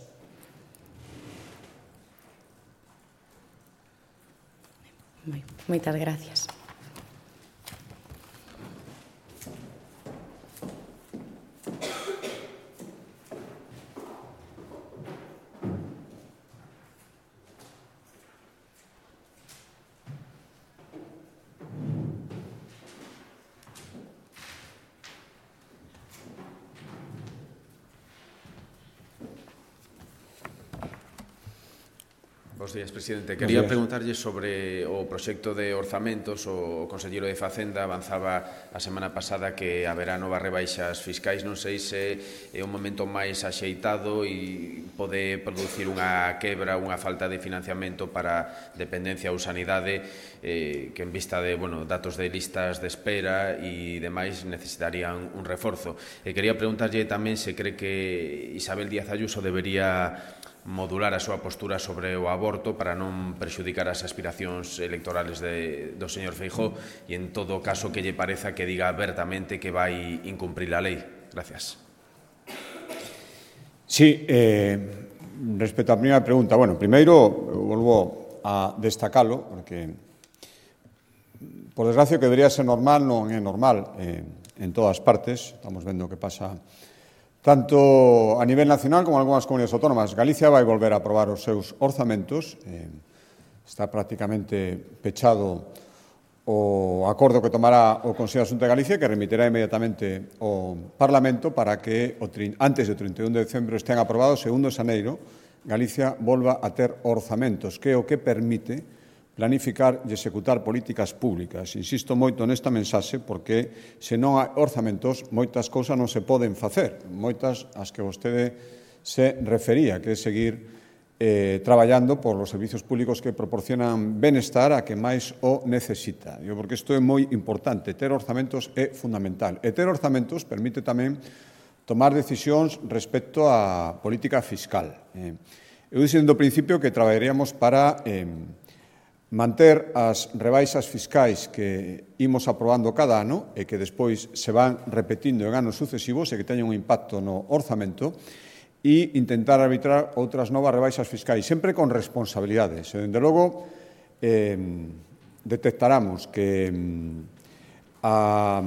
Speaker 2: Moitas gracias.
Speaker 4: Bos días, presidente. Quería preguntarlle sobre o proxecto de orzamentos. O conselleiro de Facenda avanzaba a semana pasada que haberá novas rebaixas fiscais. Non sei se é un momento máis axeitado e pode producir unha quebra, unha falta de financiamento para dependencia ou sanidade eh, que en vista de bueno, datos de listas de espera e demais necesitarían un reforzo. E quería preguntarlle tamén se cree que Isabel Díaz Ayuso debería modular a súa postura sobre o aborto para non prexudicar as aspiracións electorales de, do señor Feijóo e, en todo caso, que lle pareza que diga abertamente que vai incumprir a lei. Gracias.
Speaker 1: Sí, eh, respecto á primeira pregunta, bueno, primeiro, volvo a destacalo, porque, por desgracia, que debería ser normal non é normal eh, en todas partes. Estamos vendo o que pasa tanto a nivel nacional como en algunhas comunidades autónomas. Galicia vai volver a aprobar os seus orzamentos. Eh, está prácticamente pechado o acordo que tomará o Consello de Asunto de Galicia, que remitirá inmediatamente ao Parlamento para que antes do trinta e un de decembro estean aprobados. Segundo xaneiro, Galicia volva a ter orzamentos, que é o que permite planificar e executar políticas públicas. Insisto moito nesta mensaxe porque, se non hai orzamentos, moitas cousas non se poden facer. Moitas as que vostede se refería, que é seguir eh, traballando por os servicios públicos que proporcionan benestar a que máis o necesita. Yo, porque isto é moi importante. Ter orzamentos é fundamental. E ter orzamentos permite tamén tomar decisións respecto á política fiscal. Eh, eu dixen do principio que traballaríamos para Eh, manter as rebaixas fiscais que imos aprobando cada ano e que despois se van repetindo en anos sucesivos e que teñen un impacto no orzamento, e intentar arbitrar outras novas rebaixas fiscais, sempre con responsabilidades. E, dende logo, eh, detectaramos que a,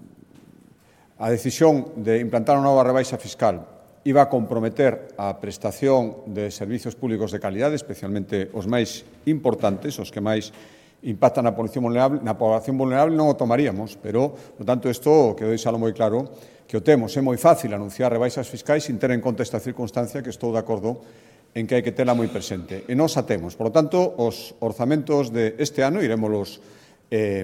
Speaker 1: a decisión de implantar unha nova rebaixa fiscal iba a comprometer a prestación de servizos públicos de calidade, especialmente os máis importantes, os que máis impactan na población vulnerable. Na población vulnerable non o tomaríamos, pero, por tanto, isto, quero deixalo moi claro, que o temos. É moi fácil anunciar rebaixas fiscais sin ter en conta esta circunstancia, que estou de acordo en que hai que tela moi presente. E nos a temos. Por lo tanto, os orzamentos de este ano iremoslos eh,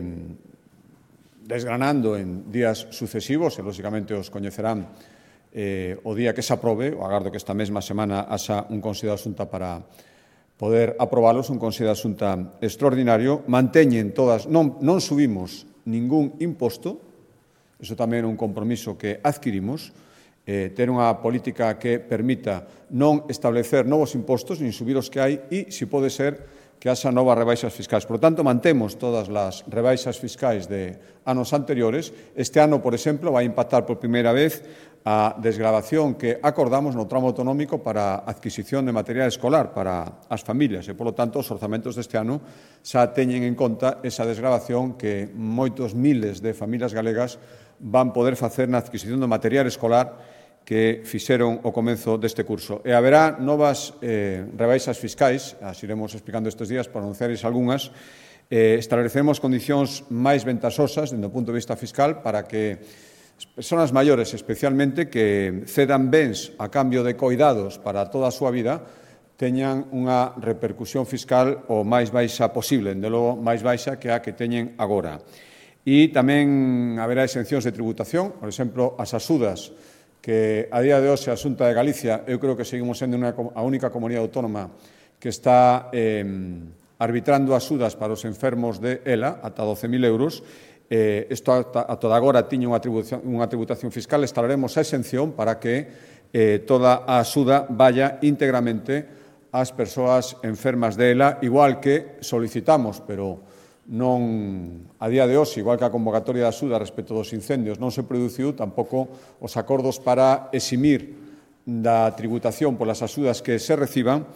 Speaker 1: desgranando en días sucesivos, e, lógicamente, os coñecerán Eh, o día que se aprobe. O agardo que esta mesma semana haxa un Consello de Asunta para poder aprobalos, un Consello de Asunta extraordinario. Manteñen todas, non, non subimos ningún imposto, iso tamén é un compromiso que adquirimos, eh, ter unha política que permita non establecer novos impostos, nin subir os que hai, e, se pode ser, que haxa novas rebaixas fiscais. Por lo tanto, mantemos todas as rebaixas fiscais de anos anteriores. Este ano, por exemplo, vai impactar por primeira vez a desgravación que acordamos no tramo autonómico para a adquisición de material escolar para as familias e, polo tanto, os orzamentos deste ano xa teñen en conta esa desgravación que moitos miles de familias galegas van poder facer na adquisición do material escolar que fixeron o comenzo deste curso. E haberá novas eh, rebaixas fiscais, as iremos explicando estes días para anunciares algunhas. Eh, estableceremos condicións máis ventasosas, dende o punto de vista fiscal, para que as persoas maiores, especialmente, que cedan bens a cambio de coidados para toda a súa vida, teñan unha repercusión fiscal o máis baixa posible, de logo máis baixa que a que teñen agora. E tamén haberá exencións de tributación, por exemplo, as axudas que a día de hoxe a Xunta de Galicia, eu creo que seguimos sendo unha, a única comunidade autónoma que está eh, arbitrando axudas para os enfermos de ela, ata doce mil euros. Eh, isto a toda agora tiña unha tributación, unha tributación fiscal. Estableceremos a exención para que eh, toda a axuda vaya íntegramente ás persoas enfermas de ela, igual que solicitamos, pero non a día de hoxe, igual que a convocatoria de axuda respecto dos incendios non se produciu, tampouco os acordos para eximir da tributación polas axudas que se reciban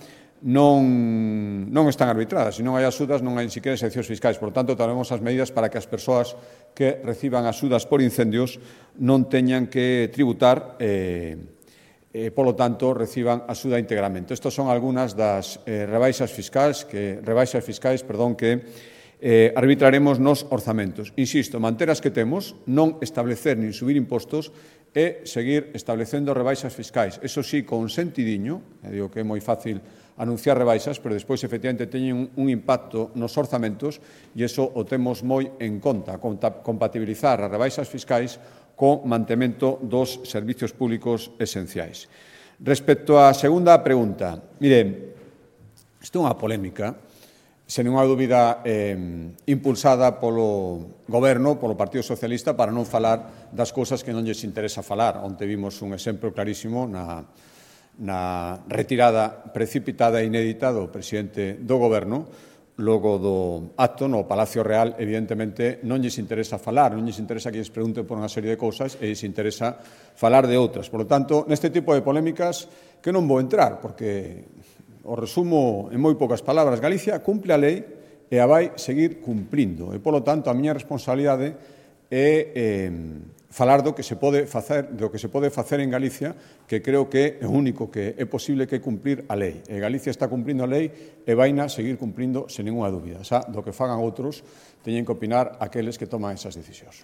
Speaker 1: non, non están arbitradas. Se non hai axudas, non hai sequera exencións fiscais. Por tanto, tomemos as medidas para que as persoas que reciban axudas por incendios non teñan que tributar e, e polo tanto, reciban axuda íntegramente. Estas son algunhas das eh, rebaixas fiscais que, rebaixas fiscais, perdón, que eh, arbitraremos nos orzamentos. Insisto, manter as que temos, non establecer nin subir impostos e seguir establecendo rebaixas fiscais. Eso sí, con sentidiño, e digo que é moi fácil anunciar rebaixas, pero despois, efectivamente, teñen un impacto nos orzamentos e iso o temos moi en conta, compatibilizar as rebaixas fiscais co mantemento dos servizos públicos esenciais. Respecto á segunda pregunta, mire, isto é unha polémica, sen ninguna dúbida eh, impulsada polo Goberno, polo Partido Socialista, para non falar das cousas que non lles interesa falar. Onte vimos un exemplo clarísimo na, na retirada precipitada e inédita do presidente do Goberno. Logo do acto no Palacio Real, evidentemente, non lles interesa falar, non lles interesa que lles pregunten por unha serie de cousas e lles interesa falar de outras. Por lo tanto, neste tipo de polémicas que non vou entrar, porque o resumo en moi poucas palabras. Galicia cumpre a lei e a vai seguir cumprindo. E, polo tanto, a miña responsabilidade é eh, falar do que se pode facer, do que se pode facer en Galicia, que creo que é o único que é posible que cumprir a lei. E Galicia está cumprindo a lei e vaina seguir cumprindo sen ninguna dúbida. Xa, do que fagan outros, teñen que opinar aqueles que toman esas decisións.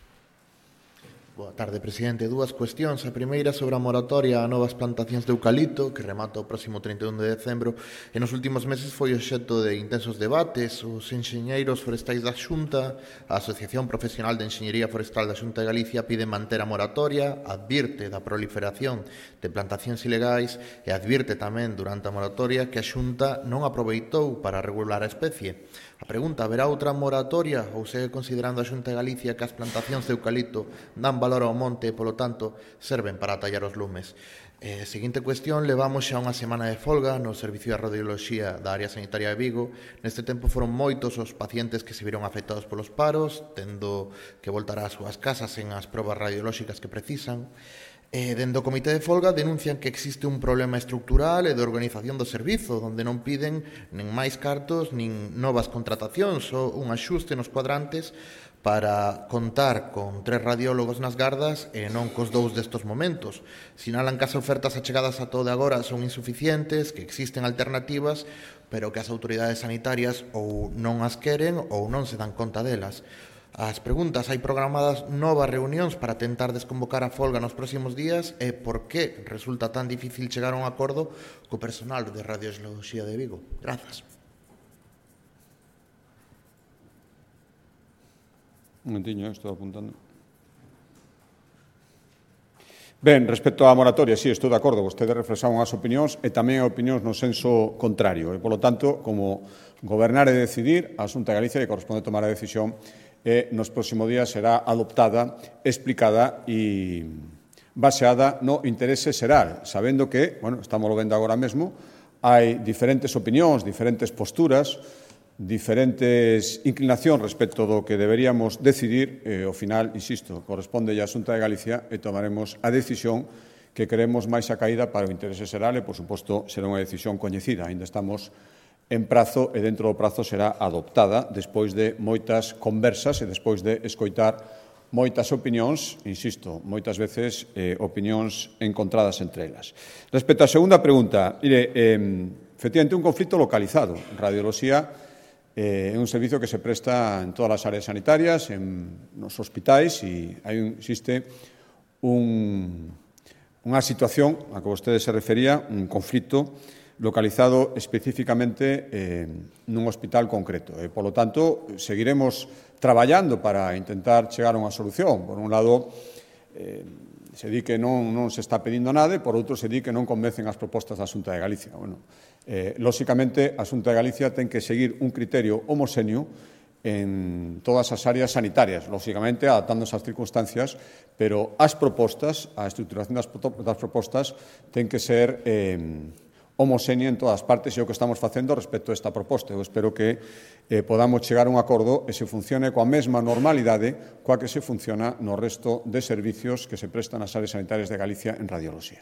Speaker 5: Boa tarde, presidente. Dúas cuestións. A primeira sobre a moratoria a novas plantacións de eucalipto, que remata o próximo trinta e un de decembro. E nos últimos meses foi obxecto de intensos debates. Os enxeñeiros forestais da Xunta, a Asociación Profesional de Enxeñería Forestal da Xunta de Galicia pide manter a moratoria, advirte da proliferación de plantacións ilegais e advirte tamén durante a moratoria que a Xunta non aproveitou para regular a especie. A pregunta, haberá outra moratoria ou segue considerando a Xunta de Galicia que as plantacións de eucalipto dan valor ao monte e, polo tanto, serven para tallar os lumes? Eh, seguinte cuestión, levamos xa unha semana de folga no Servicio de Radioloxía da Área Sanitaria de Vigo. Neste tempo foron moitos os pacientes que se viron afectados polos paros, tendo que voltar ás súas casas en as probas radiolóxicas que precisan. Eh, dende o Comité de Folga denuncian que existe un problema estructural e de organización do servizo, onde non piden nin máis cartos, nin novas contratacións, só un axuste nos cuadrantes para contar con tres radiólogos nas gardas e non cos dous destos momentos. Sinalan que as ofertas achegadas a todo de agora son insuficientes, que existen alternativas, pero que as autoridades sanitarias ou non as queren ou non se dan conta delas. As preguntas, hai programadas novas reunións para tentar desconvocar a folga nos próximos días e por que resulta tan difícil chegar a un acordo co personal de Radioloxía de Vigo? Grazas.
Speaker 1: Un momentiño, estou apuntando. Ben, respecto á moratoria, sí, estou de acordo. Vostede reflexaron as opinións e tamén a opinións no senso contrario. E, polo tanto, como gobernar e decidir, a Xunta de Galicia lle corresponde tomar a decisión e nos próximos días será adoptada, explicada e baseada no interese xeral, sabendo que, bueno, estamos lo vendo agora mesmo, hai diferentes opinións, diferentes posturas, diferentes inclinacións respecto do que deberíamos decidir e, ao final, insisto, corresponde a Xunta de Galicia e tomaremos a decisión que queremos máis a caída para o interese xeral e, por suposto, será unha decisión coñecida. Ainda estamos en prazo e dentro do prazo será adoptada despois de moitas conversas e despois de escoitar moitas opinións, insisto, moitas veces eh, opinións encontradas entre elas. Respecto á segunda pregunta, mire, eh, efectivamente un conflito localizado. Radioloxía eh, é un servizo que se presta en todas as áreas sanitarias, en nos hospitais e hai un, existe un, unha situación a que vostede se refería, un conflito localizado especificamente eh, nun hospital concreto. E, polo tanto, seguiremos traballando para intentar chegar a unha solución. Por un lado, eh, se di que non, non se está pedindo nada e, por outro, se di que non convencen as propostas da Xunta de Galicia. Bueno, eh, lóxicamente, a Xunta de Galicia ten que seguir un criterio homoxéneo en todas as áreas sanitarias, lóxicamente, adaptándose ás circunstancias, pero as propostas, a estructuración das, das propostas, ten que ser eh, homoxénea en todas as partes e o que estamos facendo respecto a esta proposta. Eu espero que eh, podamos chegar a un acordo e se funcione coa mesma normalidade coa que se funciona no resto de servicios que se prestan nas áreas sanitarias de Galicia en radioloxía.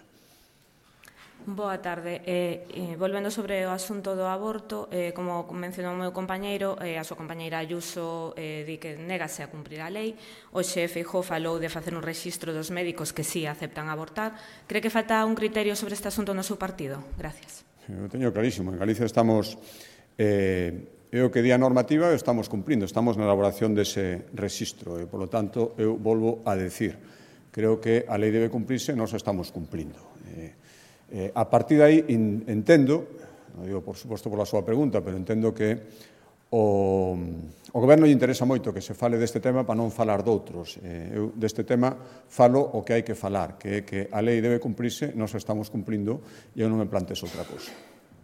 Speaker 3: Boa tarde. Eh, eh, volvendo sobre o asunto do aborto, eh, como mencionou o meu compañeiro, eh, a súa compañeira Ayuso eh, di que negase a cumprir a lei. O xefe Feijóo falou de facer un rexistro dos médicos que sí aceptan abortar. Cree que falta un criterio sobre este asunto no seu partido? Gracias.
Speaker 1: Eu teño clarísimo. En Galicia estamos... Eh, é o que di a normativa e estamos cumprindo. Estamos na elaboración dese rexistro e, polo tanto, eu volvo a decir. Creo que a lei debe cumprirse e nós estamos cumprindo. Eh, Eh, a partir de aí, in, entendo, non digo por suposto pola súa pregunta, pero entendo que o, o Goberno lle interesa moito que se fale deste tema para non falar doutros. Eh, eu deste tema falo o que hai que falar, que é que a lei debe cumprirse, nós estamos cumplindo e eu non me plantezo outra cousa.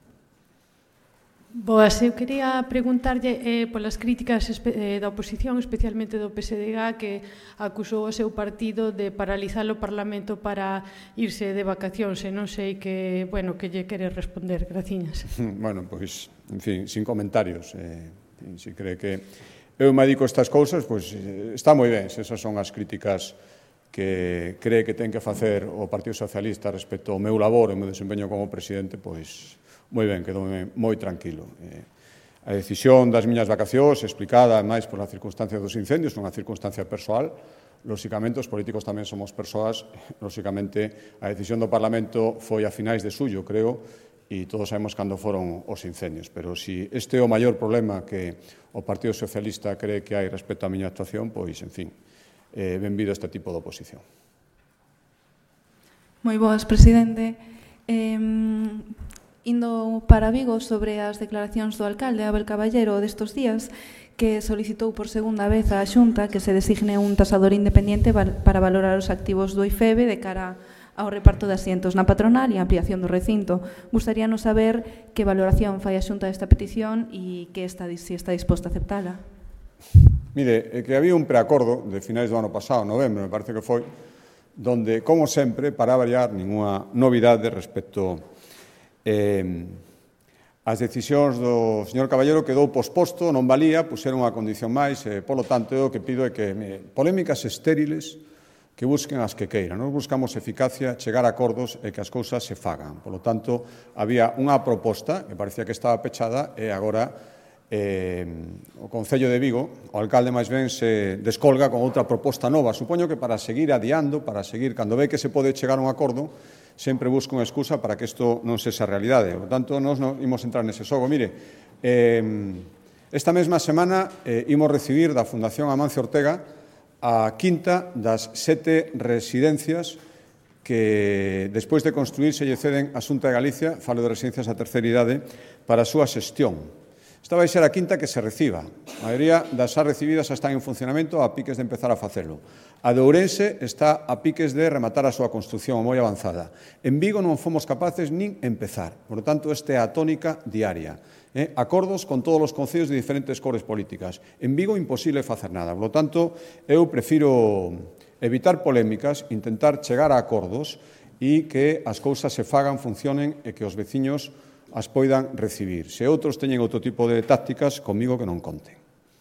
Speaker 6: Boas, eu quería preguntarlle eh, polas críticas eh, da oposición, especialmente do P S D G, que acusou o seu partido de paralizar o Parlamento para irse de vacacións, e non sei que, bueno, que lle quere responder. Graciñas.
Speaker 1: Bueno, pois, en fin, sin comentarios. Eh, se cree que eu me dedico a estas cousas, pois está moi ben, se esas son as críticas que cree que ten que facer o Partido Socialista respecto ao meu labor e o meu desempeño como presidente, pois moi ben, quedoume moi tranquilo. Eh, a decisión das miñas vacacións, explicada máis pola circunstancia dos incendios, unha circunstancia persoal, lóxicamente os políticos tamén somos persoas, lóxicamente a decisión do Parlamento foi a finais de suyo, creo, e todos sabemos cando foron os incendios, pero se este é o maior problema que o Partido Socialista cree que hai respecto á miña actuación, pois, en fin, eh, benvido este tipo de oposición.
Speaker 7: Moi boas, presidente. Eh, Indo para Vigo sobre as declaracións do alcalde Abel Caballero destos días, que solicitou por segunda vez á Xunta que se designe un tasador independiente para valorar os activos do I F E B de cara ao reparto de asientos na patronal e a ampliación do recinto. Gustaríanos saber que valoración fai a Xunta desta petición e que está, se está disposta a aceptala.
Speaker 1: Mire, é que había un preacordo de finais do ano pasado, novembro, me parece que foi, donde, como sempre, para variar, ninguna novidade respecto Eh, as decisións do señor Caballero quedou posposto, non valía, puseron unha condición máis, e, polo tanto, eu o que pido é que me, polémicas estériles que busquen as que queiran. Nos buscamos eficacia, chegar a acordos e que as cousas se fagan. Polo tanto, había unha proposta que parecía que estaba pechada e agora eh, o Concello de Vigo, o alcalde máis ben se descolga con outra proposta nova. Supoño que para seguir adiando, para seguir, cando ve que se pode chegar a un acordo, sempre busco unha excusa para que isto non sexa realidade. Por tanto, nós non imos entrar nese xogo. Mire, eh, esta mesma semana eh, imos recibir da Fundación Amancio Ortega a quinta das sete residencias que, despois de construírse, lle ceden a Xunta de Galicia, falo de residencias a terceira idade, para a súa xestión. Esta vai ser a quinta que se reciba. A maioría das xa recibidas xa están en funcionamento a piques de empezar a facelo. A de Ourense está a piques de rematar a súa construción moi avanzada. En Vigo non fomos capaces nin empezar. Por lo tanto, esta é a tónica diaria. Eh? Acordos con todos os concellos de diferentes cores políticas. En Vigo, imposible facer nada. Por lo tanto, eu prefiro evitar polémicas, intentar chegar a acordos e que as cousas se fagan, funcionen e que os veciños as poidan recibir. Se outros teñen outro tipo de tácticas, comigo que non conten.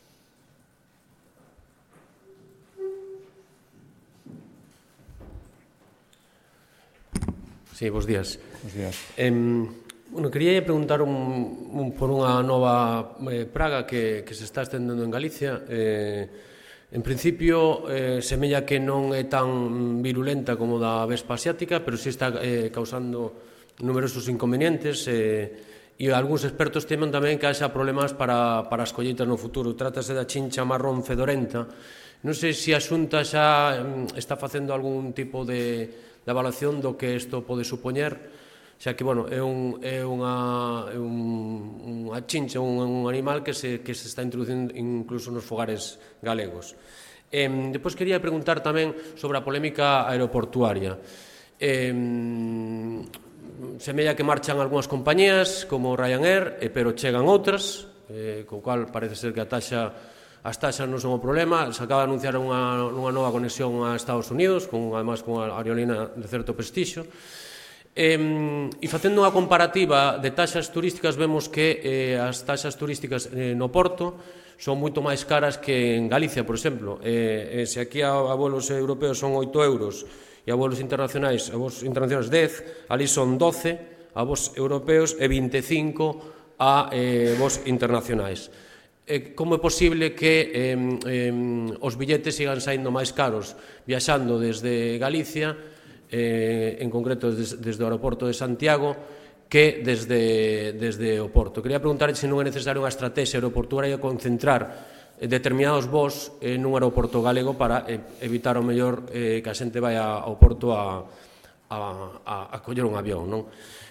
Speaker 8: Sí, bos días.
Speaker 1: Bos días.
Speaker 8: Eh, bueno, quería preguntar un, un, por unha nova eh, praga que, que se está estendendo en Galicia. Eh, en principio, eh, semella que non é tan virulenta como da vespa asiática, pero sí está eh, causando numerosos inconvenientes eh, e algúns expertos temen tamén que haxa problemas para, para as colleitas no futuro. Trátase da chincha marrón fedorenta. Non sei se a Xunta xa está facendo algún tipo de, de evaluación do que isto pode supoñer, xa que, bueno, é, un, é unha, é un, unha chincha, un, un animal que se, que se está introducindo incluso nos fogares galegos. Eh, depois quería preguntar tamén sobre a polémica aeroportuaria. Eh, semella que marchan algunhas compañías como Ryanair, eh, pero chegan outras, eh, co cual parece ser que a taxa, as taxas non son o problema. Se acaba de anunciar unha, unha nova conexión a Estados Unidos, con, además con unha aerolínea de certo prestixio. Eh, e facendo unha comparativa de taxas turísticas, vemos que eh, as taxas turísticas eh, no Porto son moito máis caras que en Galicia, por exemplo. Eh, eh, se aquí a, a vuelos europeos son oito euros e a voos internacionais, a voos internacionais dez, ali son doce a voos europeos e vinte e cinco a eh, voos internacionais. Eh, como é posible que eh, eh, os billetes sigan saindo máis caros viaxando desde Galicia, eh, en concreto desde, desde o aeroporto de Santiago, que desde, desde o Porto? Quería preguntar se non é necesaria unha estrategia aeroportuaria concentrar determinados voos eh, nun aeroporto galego para eh, evitar o mellor eh, que a xente vai ao porto a, a, a, a coller un avión, non?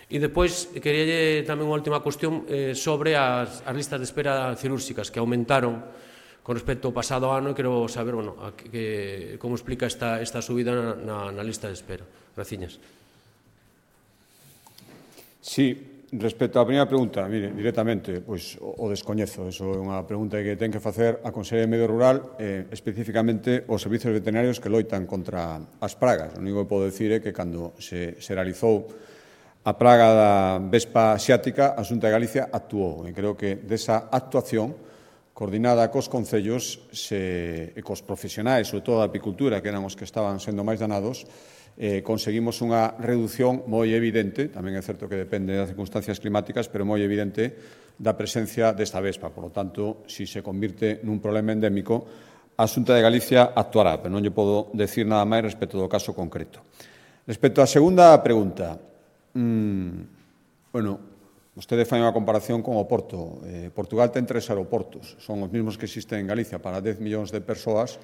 Speaker 8: E depois, queríalle tamén unha última cuestión eh, sobre as, as listas de espera cirúrxicas que aumentaron con respecto ao pasado ano, e quero saber, bueno, a, que, como explica esta, esta subida na, na lista de espera. Graciñas.
Speaker 1: Sí, respecto á primeira pregunta, mire, directamente, pois o, o descoñezo. Eso é unha pregunta que ten que facer a Consellería de Medio Rural, eh, especificamente os servizos veterinarios que loitan contra as pragas. O único que podo dicir é que cando se, se realizou a praga da vespa asiática, a Xunta de Galicia actuou. E creo que desa actuación, coordinada cos concellos se, e cos profesionais, sobre todo da apicultura, que eran os que estaban sendo máis danados, eh, conseguimos unha reducción moi evidente, tamén é certo que depende das circunstancias climáticas, pero moi evidente da presencia desta vespa. Por lo tanto, se si se convirte nun problema endémico, a Xunta de Galicia actuará, pero non lle podo decir nada máis respecto do caso concreto. Respecto á segunda pregunta, Mm, bueno, vostede fai unha comparación con o Porto. Eh, Portugal ten tres aeroportos, son os mesmos que existen en Galicia para dez millóns de persoas.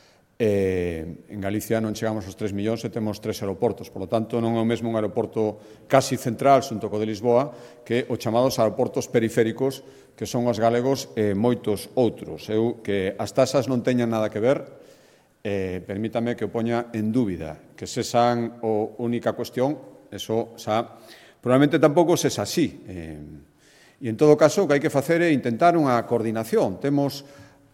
Speaker 1: Eh, en Galicia non chegamos aos tres millóns e temos tres aeroportos. Por lo tanto, non é o mesmo un aeroporto casi central, xunto co de Lisboa, que os chamados aeroportos periféricos, que son os galegos e moitos outros. Eu que as tasas non teñan nada que ver, eh, permítame que o poña en dúbida, que sesan a única cuestión. Eso xa, probablemente tampouco se xa así. Eh, e, en todo caso, o que hai que facer é intentar unha coordinación. Temos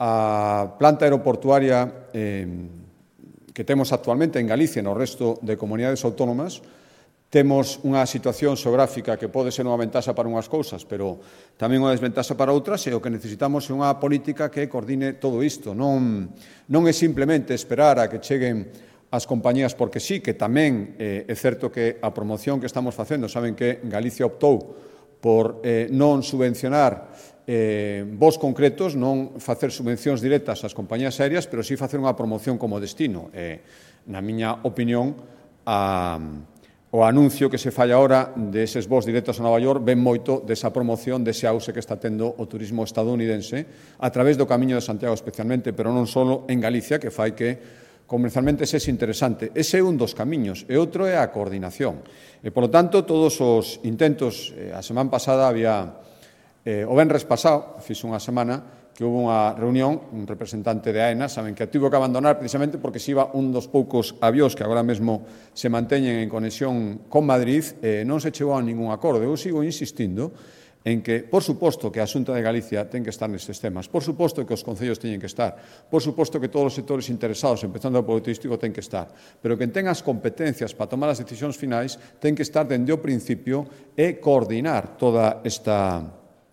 Speaker 1: a planta aeroportuaria eh, que temos actualmente en Galicia e no resto de comunidades autónomas. Temos unha situación xeográfica que pode ser unha ventaxa para unhas cousas, pero tamén unha desventaxa para outras, e o que necesitamos é unha política que coordine todo isto. Non, non é simplemente esperar a que cheguen as compañías, porque sí, que tamén eh, é certo que a promoción que estamos facendo, saben que Galicia optou por eh, non subvencionar eh, voos concretos, non facer subvencións directas ás compañías aéreas, pero sí facer unha promoción como destino. Eh, na miña opinión, a, o anuncio que se fai agora deses voos directos a Nova York ven moito desa promoción, dese auxe que está tendo o turismo estadounidense a través do Camiño de Santiago especialmente, pero non só en Galicia, que fai que comercialmente ese é interesante. Ese é un dos camiños, e outro é a coordinación. E, por lo tanto, todos os intentos, eh, a semana pasada había, eh, o venres pasado, fixe unha semana, que houve unha reunión, un representante de AENA, saben que tivo que abandonar precisamente porque se iba un dos poucos avións que agora mesmo se manteñen en conexión con Madrid, eh, non se chegou a ningún acordo. Eu sigo insistindo en que, por suposto, que a Xunta de Galicia ten que estar nestes temas, por suposto que os concellos teñen que estar, por suposto que todos os sectores interesados, empezando polo turístico, ten que estar, pero quen ten as competencias para tomar as decisións finais ten que estar dende o principio e coordinar toda esta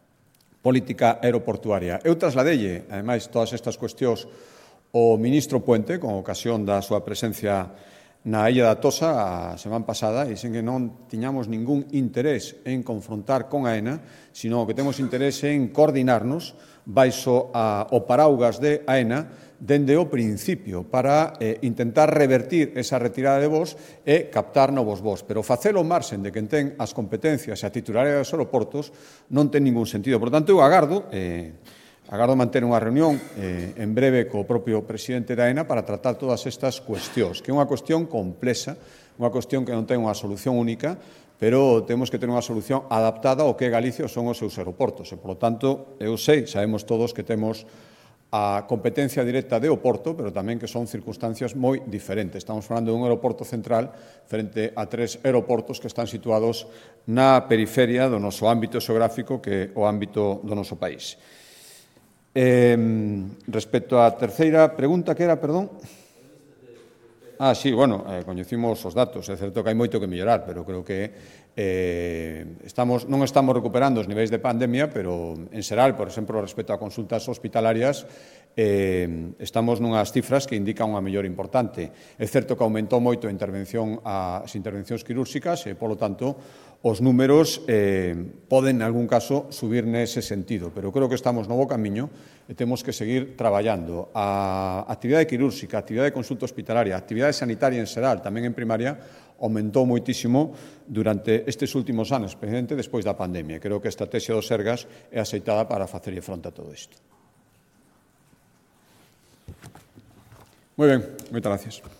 Speaker 1: política aeroportuaria. Eu trasladelle, ademais, todas estas cuestións ao ministro Puente, con ocasión da súa presencia na Illa da Tosa a semana pasada, e sen que non tiñamos ningún interés en confrontar con AENA, sino que temos interés en coordinarnos baixo a, o paraugas de AENA dende o principio para eh, intentar revertir esa retirada de voos e captar novos voos. Pero facelo ao marxen de quen ten as competencias e a titularidade dos aeroportos non ten ningún sentido. Por tanto, eu agardo... Eh, Agardo manter unha reunión eh, en breve co propio presidente da AENA para tratar todas estas cuestións, que é unha cuestión complexa, unha cuestión que non ten unha solución única, pero temos que ter unha solución adaptada ao que Galicia son os seus aeroportos. E, por lo tanto, eu sei, sabemos todos que temos a competencia directa de Oporto, pero tamén que son circunstancias moi diferentes. Estamos falando dun aeroporto central frente a tres aeroportos que están situados na periferia do noso ámbito xeográfico, que é o ámbito do noso país. Eh, respecto á terceira pregunta, que era, perdón? Ah, sí, bueno, eh, coñecimos os datos. É certo que hai moito que mellorar, pero creo que eh, estamos, non estamos recuperando os niveis de pandemia, pero en xeral, por exemplo, respecto a consultas hospitalarias, eh, estamos nunhas cifras que indican unha mellor importante. É certo que aumentou moito a intervención, as intervencións quirúrxicas e, polo tanto, os números eh, poden, en algún caso, subir nese sentido, pero creo que estamos no bo camiño e temos que seguir traballando. A actividade quirúrxica, a actividade de consulta hospitalaria, a actividade sanitaria en xeral, tamén en primaria, aumentou moitísimo durante estes últimos anos, especialmente despois da pandemia. Creo que a estrategia dos Sergas é aceitada para facerlle fronte a todo isto. Moi ben, moitas gracias.